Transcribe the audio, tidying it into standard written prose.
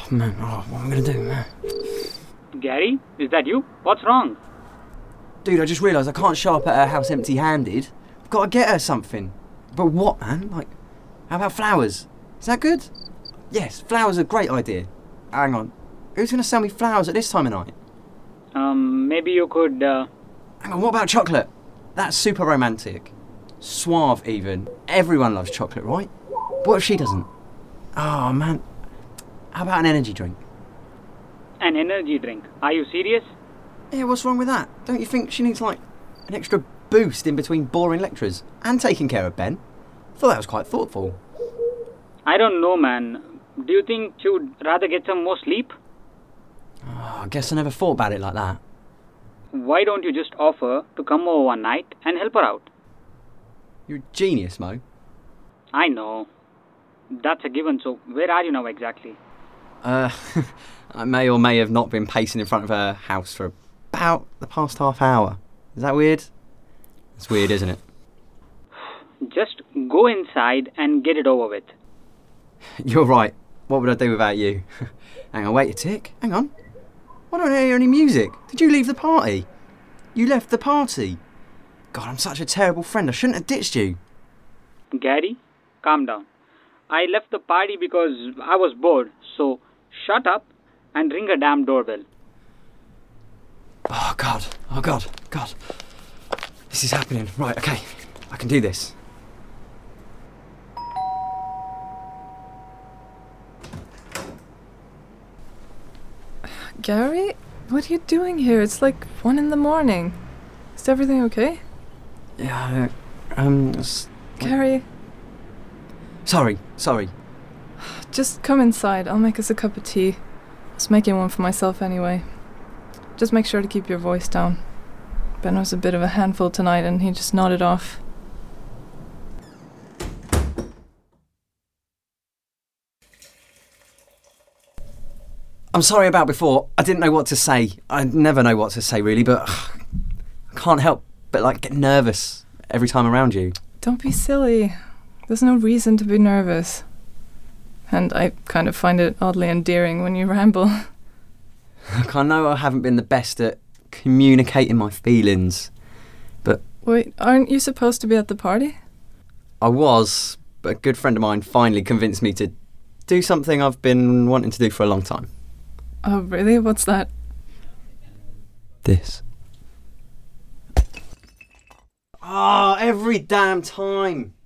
Man, what am I going to do, man? Gary, is that you? What's wrong? Dude, I just realised I can't show up at her house empty-handed. I've got to get her something. But what, man? Like, how about flowers? Is that good? Yes, flowers are a great idea. Hang on. Who's going to sell me flowers at this time of night? Maybe you could, Hang on, what about chocolate? That's super romantic. Suave, even. Everyone loves chocolate, right? What if she doesn't? Oh, man. How about an energy drink? An energy drink. Are you serious? Yeah, what's wrong with that? Don't you think she needs, like, an extra boost in between boring lectures? And taking care of Ben? I thought that was quite thoughtful. I don't know, man. Do you think she would rather get some more sleep? Oh, I guess I never thought about it like that. Why don't you just offer to come over one night and help her out? You're a genius, Mo. I know. That's a given, so where are you now exactly? I may or may have not been pacing in front of her house for about the past half hour. Is that weird? It's weird, isn't it? Just go inside and get it over with. You're right. What would I do without you? Hang on, wait a tick. Hang on. Why don't I hear any music? Did you leave the party? You left the party. God, I'm such a terrible friend. I shouldn't have ditched you. Gary, calm down. I left the party because I was bored, so shut up and ring a damn doorbell. Oh, God. Oh, God. God. This is happening. Right, okay. I can do this. Gary? What are you doing here? It's like 1 a.m. Is everything okay? Yeah, Gary, Sorry. just come inside. I'll make us a cup of tea. I was making one for myself anyway. Just make sure to keep your voice down. Ben was a bit of a handful tonight and he just nodded off. I'm sorry about before. I didn't know what to say. I never know what to say, really, but I can't help but, like, get nervous every time around you. Don't be silly. There's no reason to be nervous. And I kind of find it oddly endearing when you ramble. Look, I know I haven't been the best at communicating my feelings, but... Wait, aren't you supposed to be at the party? I was, but a good friend of mine finally convinced me to do something I've been wanting to do for a long time. Oh, really? What's that? This. Oh, every damn time.